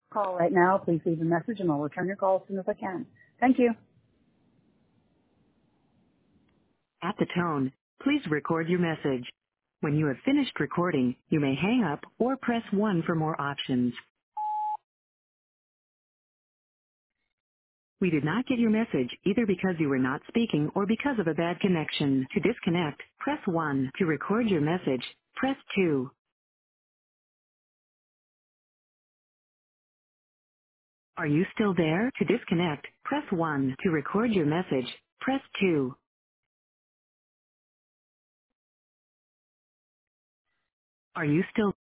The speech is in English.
call right now. Please leave a message and I'll return your call as soon as I can. Thank you. At the tone, please record your message. When you have finished recording, you may hang up or press 1 for more options. We did not get your message either because you were not speaking or because of a bad connection. To disconnect, press 1. To record your message, press 2. Are you still there? To disconnect, press 1. To record your message, press 2. Are you still